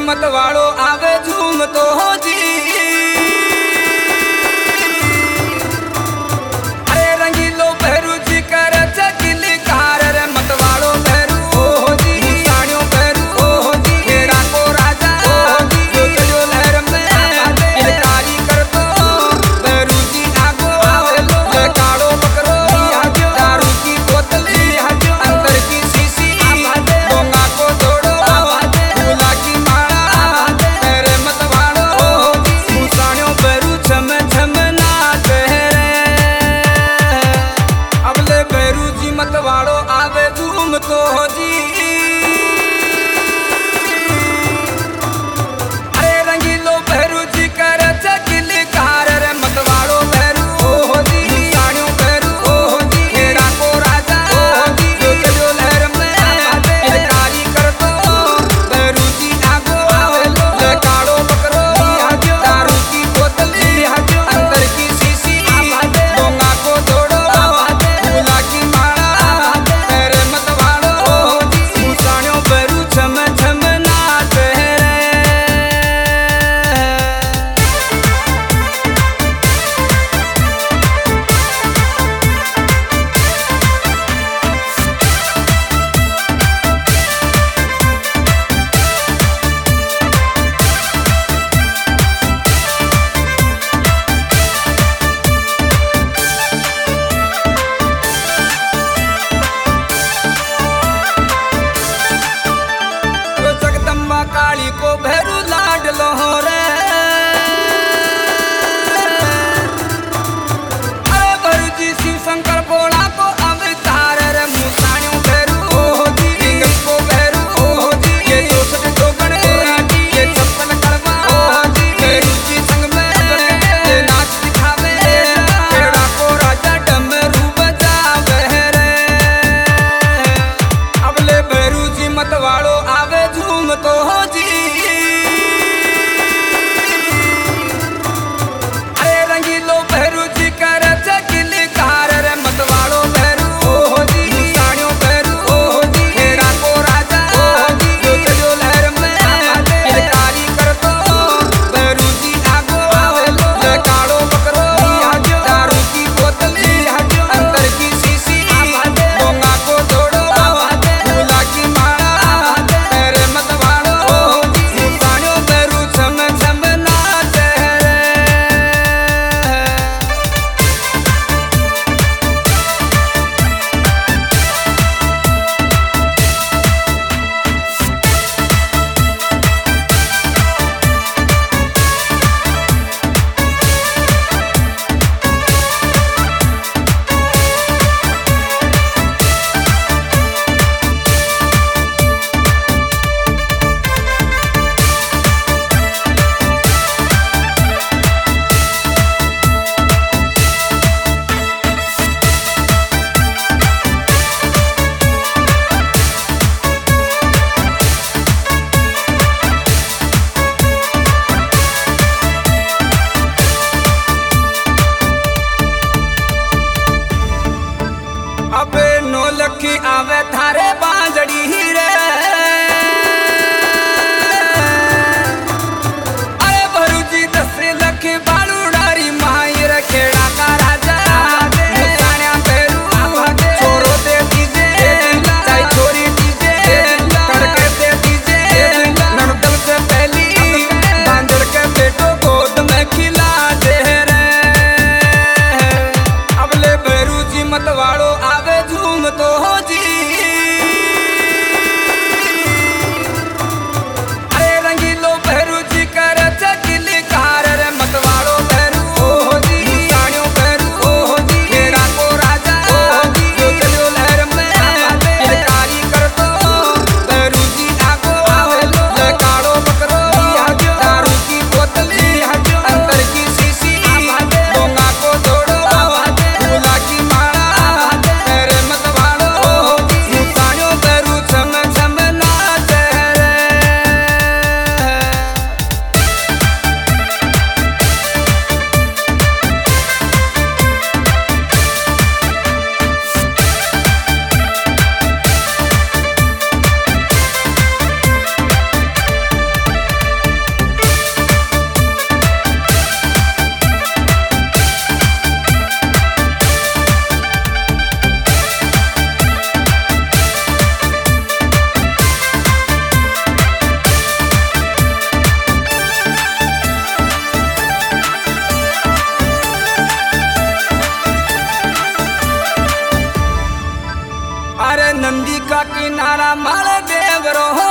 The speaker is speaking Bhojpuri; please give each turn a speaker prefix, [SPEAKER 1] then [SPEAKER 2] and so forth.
[SPEAKER 1] मत वालो आवे झूम तो हो जी। अरे रंगीलो भैरू जी कर चकिली कार रे मत वालो भैरू हो जी। साड़ियों भैरू हो जी खेड़ा को राजा हो जी। जो लहर में इनकारी कर दो भैरू जी आगो ले काड़ो पकड़ो दारू की बोतली अंदर की शीशी डोंगा को जोड़ो फूला की माला तेरे मत वालो साड़ियों भैरू छम छम नाच रे। अबले भैरू जी मत वालो आवे झूम तो हो जी। अरे रंगीलो भैरू जी कर चकिली कार रे मत वालो भैरू हो जी। साड़ियों भैरू हो जी खेड़ा को राजा हो जी। जो लहर में इनकारी कर दो भैरू जी आगो ले काड़ो पकड़ो दारू की बोतली अंदर की शीशी डोंगा को जोड़ो फूला की माला तेरे मत वालो साड़ियों भैरू छम छम नाच रे। तो जगदम्बा काली को भैरू लाड लो रे। अरे भैरू जी शिव शंकर भोला को अवतार रे मुसाणियों भैरू हो जी। लिंगम को भैरू हो जी ये 64 जोगण ये 56 कड़वा हो जी। भैरू जी संग में ये नाच दिखावे खेड़ा को राजा डमरू बजावे रे। अबले भैरू जी मत वालो आवे झूम तो हो जी। अरे रंगीलो भैरू जी कर चकिली कार रे मत वालो भैरू हो जी। साड़ियों भैरू हो जी खेड़ा को राजा हो जी। जो लहर में इनकारी कर दो भैरू जी आगो ले काड़ो पकड़ो दारू की बोतली अंदर की शीशी डोंगा को जोड़ो फूला की माला तेरे मत वालो साड़ियों भैरू छम छम नाच रे। अबे नो लखी आवे थारे बांजड़ी रे। अरे भैरू जी 10 लख बालू डारी माई रे खेड़ा का राजा मुसाण्या भैरू छोरो दे दीजे चाहे छोरी दीजे तड़के दे दीजे ननदल से पहली बांजड़ के बेटो गोद में खिला दे रे। अबले भैरू जी मत वालो आवे झूम तो हो जी। अरे रंगीलो भैरू जी कर चकिली कार रे मत वालो मारा माल देवरो